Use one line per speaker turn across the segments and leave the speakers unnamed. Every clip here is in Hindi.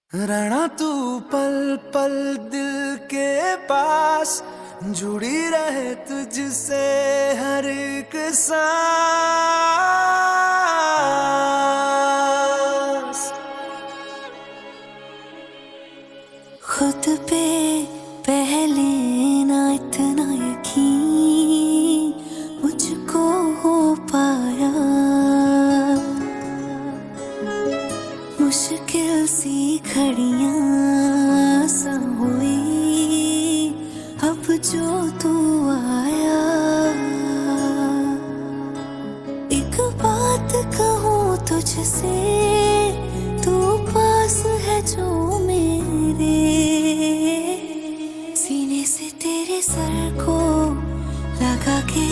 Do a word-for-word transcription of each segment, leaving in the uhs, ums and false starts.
रहना तू पल पल दिल के पास, जुड़ी रहे तुझसे हर एक सांस।
खुद पे पहले ना इतना यकीन मुझको हो पाया, मुश्किल सी घड़ियां सा हुई अब जो तू आया। एक बात कहूँ तुझसे, तू पास है जो मेरे, सीने से तेरे सर को लगा के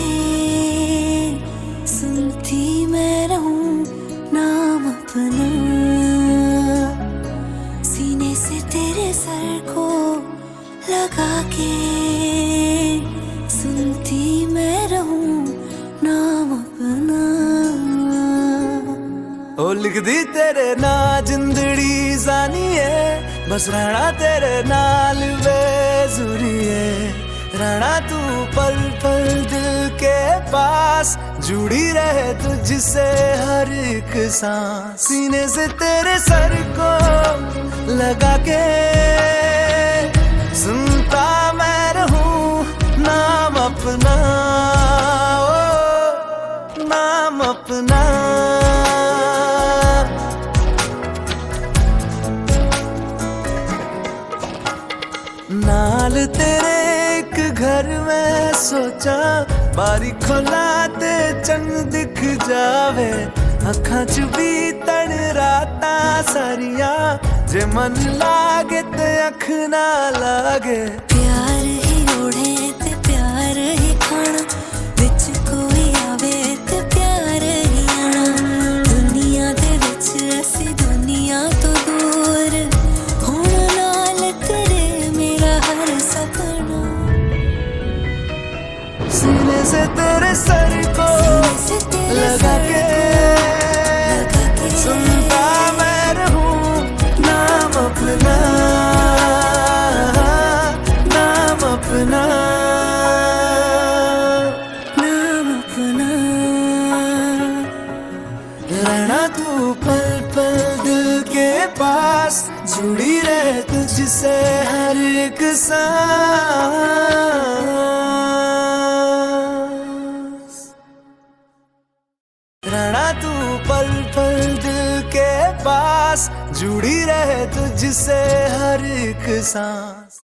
सुनती मैं रहूं नाम अपना। सीने से तेरे सर को लगा के सुनती मैं रहूं नाम अपना।
ओ लिख दी तेरे ना जिंदड़ी जानी है, बस रहना तेरे नाल बेजुरी है। रहना तू पल पल दिल के पास, जुड़ी रहे तुझसे हर एक सांस। सीने से तेरे सर को लगा के सुनता मैं रहूं नाम अपना, ओ नाम अपना। नाल तेरे एक घर में सोचा, बारी खोला ते चंद दिख जावे। अखां च भी तन राता सारिया, जे मन लागे ते अख ना लागे।
प्यार ही ओढ़े ते प्यार ही खाना, विच कोई आवे ते प्यार ही आना। दुनिया दे विच असी दुनिया तो दूर, होना नाल तेरे मेरा हर सपना।
सीने से तेरे सर को लगा के सुनता मैं रहूं नाम अपना, नाम अपना,
नाम अपना।
रहना तू पल पल दिल के पास, जुड़ी रहे तुझसे हर एक सांस। रहना तू पल पल दिल के पास, जुड़ी रहे तुझसे हर एक सांस।